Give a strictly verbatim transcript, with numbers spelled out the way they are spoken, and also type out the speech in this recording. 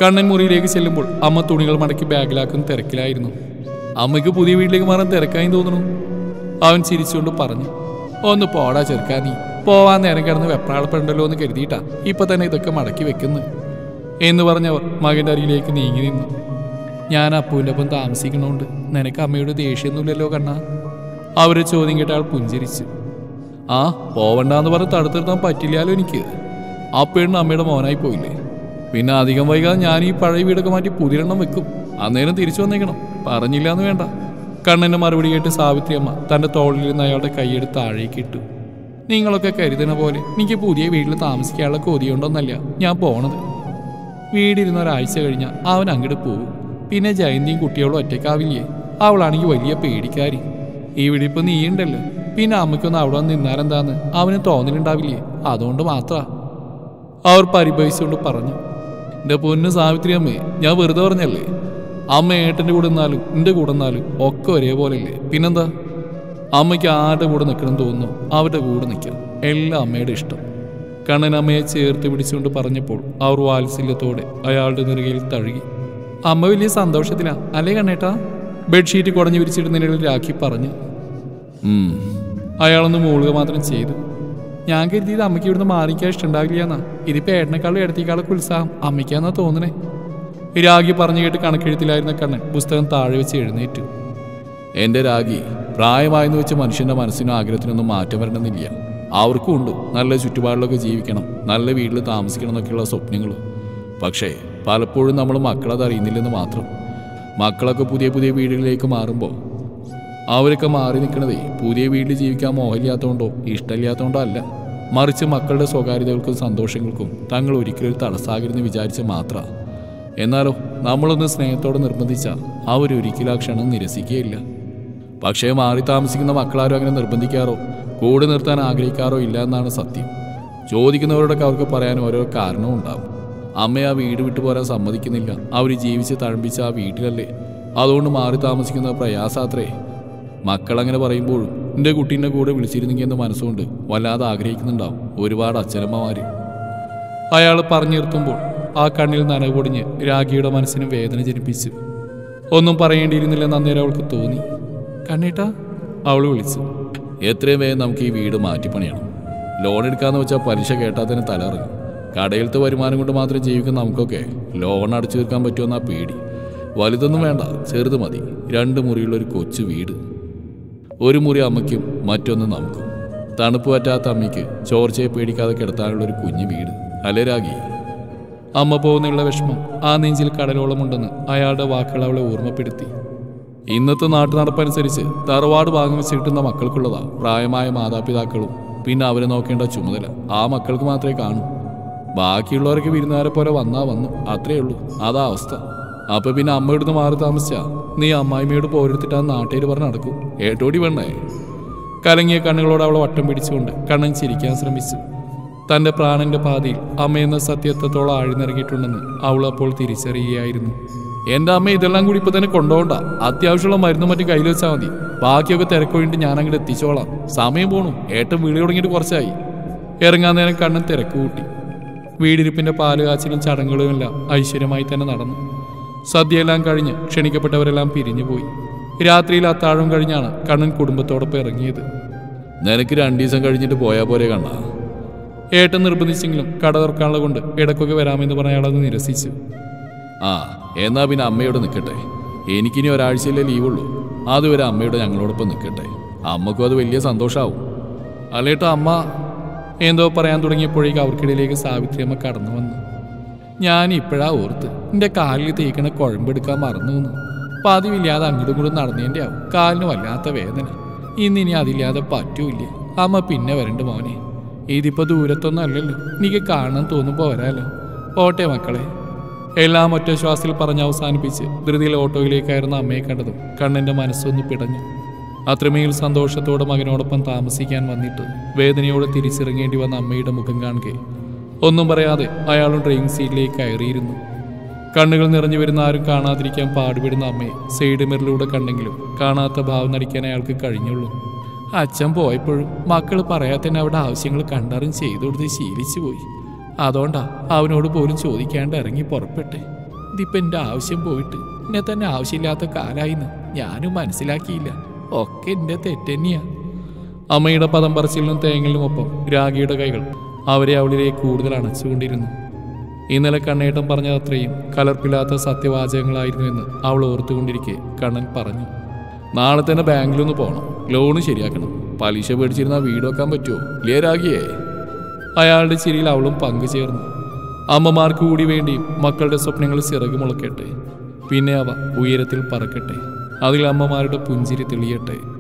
കണ്ണൻ മുറിയിലേക്ക് ചെല്ലുമ്പോൾ അമ്മ തുണികൾ മടക്കി ബാഗിലാക്കുന്ന തിരക്കിലായിരുന്നു. അമ്മയ്ക്ക് പുതിയ വീട്ടിലേക്ക് മാറാൻ തിരക്കായി തോന്നുന്നു. അവൻ ചിരിച്ചുകൊണ്ട് പറഞ്ഞു. ഒന്ന് പോടാ ചെറുക്കാ, നീ പോവാൻ നേരം കിടന്ന് വെപ്രാളപ്പെടണ്ടല്ലോ എന്ന് കരുതിയിട്ടാ ഇപ്പൊ തന്നെ ഇതൊക്കെ മടക്കി വെക്കുന്നു എന്ന് പറഞ്ഞവർ മകന്റെ അരിയിലേക്ക് നീങ്ങി നിന്നു. ഞാൻ അപ്പുവിൻ്റെ ഒപ്പം താമസിക്കണോണ്ട് നിനക്ക് അമ്മയോട് ദേഷ്യമൊന്നുമില്ലല്ലോ കണ്ണാ? അവരെ ചോദ്യം കേട്ട ആൾ പുഞ്ചിരിച്ചു. ആ പോവണ്ടെന്ന് പറഞ്ഞ് തടുത്തു നിർത്താൻ പറ്റില്ലാലോ എനിക്ക്. അപ്പേണ്ണ അമ്മയുടെ മോനായി പോയില്ലേ. പിന്നെ അധികം വൈകാതെ ഞാൻ ഈ പഴയ വീടൊക്കെ മാറ്റി പുതിരെണ്ണം വെക്കും. അന്നേരം തിരിച്ചു വന്നേക്കണം, പറഞ്ഞില്ല എന്ന് വേണ്ട. കണ്ണൻ്റെ മറുപടി കേട്ട് സാവിത്രി അമ്മ തൻ്റെ തോളിൽ നിന്ന് അയാളുടെ കൈയെടുത്ത് താഴേക്ക് ഇട്ടു. നിങ്ങളൊക്കെ കരുതുന്ന പോലെ എനിക്ക് പുതിയ വീട്ടിൽ താമസിക്കാനുള്ള കൊതിയുണ്ടോന്നല്ല ഞാൻ പോണത്. വീടിരുന്ന ഒരാഴ്ച കഴിഞ്ഞാൽ അവൻ അങ്ങോട്ട് പോകും. പിന്നെ ജയന്തിയും കുട്ടികളും ഒറ്റയ്ക്കാവില്ലേ? അവളാണെങ്കിൽ വലിയ പേടിക്കാരി. ഇവിടെ ഇപ്പം നീയുണ്ടല്ലോ, പിന്നെ അമ്മയ്ക്കൊന്ന് അവിടെ വന്ന് നിന്നാലെന്താന്ന് അവന് തോന്നലുണ്ടാവില്ലേ? അതുകൊണ്ട് മാത്ര അവർ പരിഭവിച്ചുകൊണ്ട് പറഞ്ഞു. എൻ്റെ പൊന്ന് സാവിത്രി അമ്മേ, ഞാൻ വെറുതെ പറഞ്ഞല്ലേ. അമ്മ ഏട്ടൻ്റെ കൂടെ നിന്നാലും എൻ്റെ കൂടെ നിന്നാലും ഒക്കെ ഒരേപോലെയല്ലേ. പിന്നെന്താ? അമ്മയ്ക്ക് ആരുടെ കൂടെ നിൽക്കണം തോന്നുന്നു അവരുടെ കൂടെ നിൽക്കാം. എല്ലാം അമ്മയുടെ ഇഷ്ടം. കണ്ണൻ അമ്മയെ ചേർത്ത് പിടിച്ചുകൊണ്ട് പറഞ്ഞപ്പോൾ അവർ വാത്സല്യത്തോടെ അയാളുടെ നെറുകയിൽ തഴുകി. അമ്മ വലിയ സന്തോഷത്തിലാ അല്ലേ കണ്ണേട്ടാ? ബെഡ്ഷീറ്റ് കുടഞ്ഞു വിരിച്ചിടുന്നതിനിടയിൽ രാഖി പറഞ്ഞു. അയാളൊന്ന് മൂളുക മാത്രം ചെയ്തു. ഞാൻ കരുതിയത് അമ്മയ്ക്ക് ഇവിടുന്ന് മാറിക്കാൻ ഇഷ്ടമുണ്ടാവില്ല എന്നാ. ഇതിപ്പോൾ ഏട്ടനേക്കാളും ഇടത്തേക്കാളൊക്കെ ഉത്സാഹം അമ്മയ്ക്കാന്നാ തോന്നണേ. രാഖി പറഞ്ഞു കേട്ട് കണക്കെഴുത്തിലായിരുന്ന കണ്ണൻ പുസ്തകം താഴെ വെച്ച് എഴുന്നേറ്റു. എൻ്റെ രാഖി, പ്രായമായെന്ന് വെച്ച് മനുഷ്യൻ്റെ മനസ്സിനും ആഗ്രഹത്തിനൊന്നും മാറ്റം വരണമെന്നില്ല. അവർക്കും ഉണ്ട് നല്ല ചുറ്റുപാടിലൊക്കെ ജീവിക്കണം, നല്ല വീട്ടിൽ താമസിക്കണം എന്നൊക്കെയുള്ള സ്വപ്നങ്ങൾ. പക്ഷേ പലപ്പോഴും നമ്മൾ മക്കളത് അറിയുന്നില്ലെന്ന് മാത്രം. മക്കളൊക്കെ പുതിയ പുതിയ വീടുകളിലേക്ക് മാറുമ്പോൾ അവരൊക്കെ മാറി നിൽക്കണതേ പുതിയ വീട്ടിൽ ജീവിക്കാൻ മോഹമില്ലാത്തതുകൊണ്ടോ ഇഷ്ടമില്ലാത്തതുകൊണ്ടോ അല്ല, മറിച്ച് മക്കളുടെ സ്വകാര്യതകൾക്കും സന്തോഷങ്ങൾക്കും തങ്ങൾ ഒരിക്കലും തടസ്സാകരുതെന്ന് വിചാരിച്ച് മാത്രമാണ്. എന്നാലോ നമ്മളൊന്ന് സ്നേഹത്തോടെ നിർബന്ധിച്ചാൽ അവരൊരിക്കലും ആ ക്ഷണം നിരസിക്കുകയില്ല. പക്ഷേ മാറി താമസിക്കുന്ന മക്കളാരും അങ്ങനെ നിർബന്ധിക്കാറോ കൂടെ നിർത്താൻ ആഗ്രഹിക്കാറോ ഇല്ല എന്നാണ് സത്യം. ചോദിക്കുന്നവരോടൊക്കെ അവർക്ക് പറയാൻ ഓരോ കാരണവും ഉണ്ടാവും. അമ്മ ആ വീട് വിട്ടു പോരാൻ സമ്മതിക്കുന്നില്ല. അവർ ജീവിച്ച് തഴമ്പിച്ച ആ വീട്ടിലല്ലേ, അതുകൊണ്ട് മാറി താമസിക്കുന്ന പ്രയാസാത്രേ. മക്കളങ്ങനെ പറയുമ്പോഴും എൻ്റെ കുട്ടീൻ്റെ കൂടെ വിളിച്ചിരുന്നെങ്കിൽ എന്ന് മനസ്സുകൊണ്ട് വല്ലാതെ ആഗ്രഹിക്കുന്നുണ്ടാവും ഒരുപാട് അച്ഛനമ്മമാർ. അയാൾ പറഞ്ഞു നിർത്തുമ്പോൾ ആ കണ്ണിൽ നനവ് പൊടിഞ്ഞ് രാഖിയുടെ മനസ്സിന് വേദന ജനിപ്പിച്ചു. ഒന്നും പറയേണ്ടിയിരുന്നില്ലെന്ന് അന്നേരം അവൾക്ക് തോന്നി. കണ്ണേട്ടാ, അവൾ വിളിച്ചു. എത്രയും വേഗം നമുക്ക് ഈ വീട് മാറ്റിപ്പണിയണം. ലോൺ എടുക്കാന്ന് വെച്ചാൽ പലിശ കേട്ടാൽ തന്നെ തലറിഞ്ഞു. കടയിലത്തെ വരുമാനം കൊണ്ട് മാത്രം ജീവിക്കുന്ന നമുക്കൊക്കെ ലോൺ അടച്ചു തീർക്കാൻ പറ്റുമെന്നാ പേടി. വലുതൊന്നും വേണ്ട, ചെറുത് മതി. രണ്ട് മുറിയുള്ളൊരു കൊച്ചു വീട്. ഒരു മുറി അമ്മയ്ക്കും മറ്റൊന്ന് നമുക്കും. തണുപ്പ് പറ്റാത്ത അമ്മയ്ക്ക് ചോർച്ചയെ പേടിക്കാതെ കിടത്താനുള്ളൊരു കുഞ്ഞു വീട് അല്ലേ രാഖി? അമ്മ പോകുന്നുള്ള വിഷമം ആ നെഞ്ചിൽ കടലോളമുണ്ടെന്ന് അയാളുടെ വാക്കുകൾ അവളെ ഓർമ്മപ്പെടുത്തി. ഇന്നത്തെ നാട്ടു നടപ്പനുസരിച്ച് തറവാട് ഭാഗം വെച്ച് കിട്ടുന്ന മക്കൾക്കുള്ളതാ പ്രായമായ മാതാപിതാക്കളും പിന്നെ അവരെ നോക്കേണ്ട ചുമതല ആ മക്കൾക്ക് മാത്രമേ കാണൂ. ബാക്കിയുള്ളവരൊക്കെ വിരുന്നുകാരെ പോലെ വന്നാ വന്നു, അത്രയേ ഉള്ളൂ. അതാ അവസ്ഥ. അപ്പൊ പിന്നെ അമ്മയോടൊന്ന് മാറി താമസിച്ചാ നീ അമ്മായിമ്മയോട് പോരെടുത്തിട്ടാ നാട്ടുകാർ പറഞ്ഞ് നടക്കും. ഏട്ടോടി വേണ്ടേ? കലങ്ങിയ കണ്ണുകളോട് അവളെ വട്ടം പിടിച്ചുകൊണ്ട് കണ്ണൻ ചിരിക്കാൻ ശ്രമിച്ചു. തൻ്റെ പ്രാണന്റെ പാതിയിൽ അമ്മയെന്ന സത്യത്വത്തോളം ആഴ്ന്നിറങ്ങിയിട്ടുണ്ടെന്ന് അവൾ അപ്പോൾ തിരിച്ചറിയുകയായിരുന്നു. എൻ്റെ അമ്മ ഇതെല്ലാം കൂടി ഇപ്പൊ തന്നെ കൊണ്ടുപോകണ്ട. അത്യാവശ്യമുള്ള മരുന്നും മറ്റും കയ്യിൽ വെച്ചാൽ മതി. ബാക്കിയൊക്കെ തിരക്കൊഴിഞ്ഞിട്ട് ഞാൻ അങ്ങോട്ട് എത്തിച്ചോളാം. സമയം പോണു. ഏട്ടൻ വിളി തുടങ്ങിയിട്ട് കുറച്ചായി. ഇറങ്ങാൻ നേരം കണ്ണൻ തിരക്ക് കൂട്ടി. വീടിരിപ്പിന്റെ പാല് കാച്ചിലും ചടങ്ങുകളുമെല്ലാം ഐശ്വര്യമായി തന്നെ നടന്നു. സദ്യയെല്ലാം കഴിഞ്ഞ് ക്ഷണിക്കപ്പെട്ടവരെല്ലാം പിരിഞ്ഞുപോയി. രാത്രിയിൽ അത്താഴം കഴിഞ്ഞാണ് കണ്ണൻ കുടുംബത്തോടൊപ്പം ഇറങ്ങിയത്. നിനക്ക് രണ്ടു ദിവസം കഴിഞ്ഞിട്ട് പോയാൽ പോരെ കണ്ണ? ഏട്ടൻ നിർബന്ധിച്ചെങ്കിലും കട തുറക്കാനുള്ള കൊണ്ട് ഇടയ്ക്കൊക്കെ വരാമെന്ന് പറഞ്ഞ അയാളത് നിരസിച്ചു. ആ എന്നാ പിന്നെ അമ്മയോട് നിൽക്കട്ടെ. എനിക്കിനി ഒരാഴ്ചയിലേ ലീവുള്ളൂ. അതുവരെ അമ്മയോട് ഞങ്ങളോടൊപ്പം നിൽക്കട്ടെ. അമ്മക്കും അത് വലിയ സന്തോഷമാവും. അല്ലേട്ടാ അമ്മ എന്തോ പറയാൻ തുടങ്ങിയപ്പോഴേക്കും അവർക്കിടയിലേക്ക് സാവിത്രി അമ്മ കടന്നു വന്നു. ഞാൻ ഇപ്പോഴാ ഓർത്ത് എൻ്റെ കാലിൽ തേക്കണ കുഴമ്പെടുക്കാൻ മറന്നു വന്നു. പതിവില്ലാതെ അങ്ങോട്ടും ഇങ്ങോട്ടും നടന്നതിൻ്റെ ആവും കാലിന് വല്ലാത്ത വേദന. ഇന്നിനി അതില്ലാതെ പറ്റൂല്ല. അമ്മ പിന്നെ വരണ്ട മോനെ. ഇതിപ്പോൾ ദൂരത്തൊന്നും അല്ലല്ലോ, എനിക്ക് കാണാൻ തോന്നുമ്പോൾ വരാലോ. ഓട്ടെ മക്കളെ. എല്ലാം ഒറ്റ ശ്വാസത്തിൽ പറഞ്ഞ് അവസാനിപ്പിച്ച് ധൃതിയിൽ ഓട്ടോയിലേക്കായിരുന്ന അമ്മയെ കണ്ടതും കണ്ണൻ്റെ മനസ്സൊന്ന് പിടഞ്ഞു. അത്രമേൽ സന്തോഷത്തോടെ മകനോടൊപ്പം താമസിക്കാൻ വന്നിട്ട് വേദനയോടെ തിരിച്ചിറങ്ങേണ്ടി വന്ന അമ്മയുടെ മുഖം കാണുകെ ഒന്നും പറയാതെ അയാളും ഡ്രൈവിംഗ് സീറ്റിലേക്ക് കയറിയിരുന്നു. കണ്ണുകൾ നിറഞ്ഞു വരുന്ന ആരും കാണാതിരിക്കാൻ പാടുപെടുന്ന അമ്മയെ സൈഡ് മിററിലൂടെ കണ്ടെങ്കിലും കാണാത്ത ഭാവം നടിക്കാൻ അയാൾക്ക് കഴിഞ്ഞുള്ളൂ. അച്ഛൻ പോയപ്പോഴും മക്കൾ പറയാത്തന്നെ അവിടെ ആവശ്യങ്ങൾ കണ്ടറിഞ്ഞ് ചെയ്തു കൊടുത്ത് ശീലിച്ചു പോയി. അതുകൊണ്ടാ അവനോട് പോലും ചോദിക്കാണ്ട് ഇറങ്ങി പുറപ്പെട്ടെ. ഇതിപ്പോൾ എൻ്റെ ആവശ്യം പോയിട്ട് എന്നെ തന്നെ ആവശ്യമില്ലാത്ത കാലായിന്ന് ഞാനും മനസ്സിലാക്കിയില്ല. ഒക്കെ എൻ്റെ തെറ്റന്നെയാ. അമ്മയുടെ പദം പറച്ചിലിനും തേങ്ങലിനുമൊപ്പം രാഗിയുടെ കൈകൾ അവരെ അവളിലേക്ക് കൂടുതൽ അണച്ചുകൊണ്ടിരുന്നു. ഇന്നലെ കണ്ണേട്ടം പറഞ്ഞത് അത്രയും കലർപ്പില്ലാത്ത സത്യവാചകങ്ങളായിരുന്നു എന്ന് അവൾ ഓർത്തുകൊണ്ടിരിക്കെ കണ്ണൻ പറഞ്ഞു. നാളെ തന്നെ ബാങ്കിലൊന്ന് പോകണം, ലോണ് ശരിയാക്കണം. പലിശ പേടിച്ചിരുന്നാൽ വീട് വെക്കാൻ പറ്റുമോ ലേ രാഗിയേ? അയാളുടെ ചിരിയിൽ അവളും പങ്കുചേർന്നു. അമ്മമാർക്ക് കൂടി വേണ്ടിയും മക്കളുടെ സ്വപ്നങ്ങൾ ചിറകു മുളക്കട്ടെ, പിന്നെ അവ ഉയരത്തിൽ പറക്കട്ടെ, അതിൽ അമ്മമാരുടെ പുഞ്ചിരി തെളിയട്ടെ.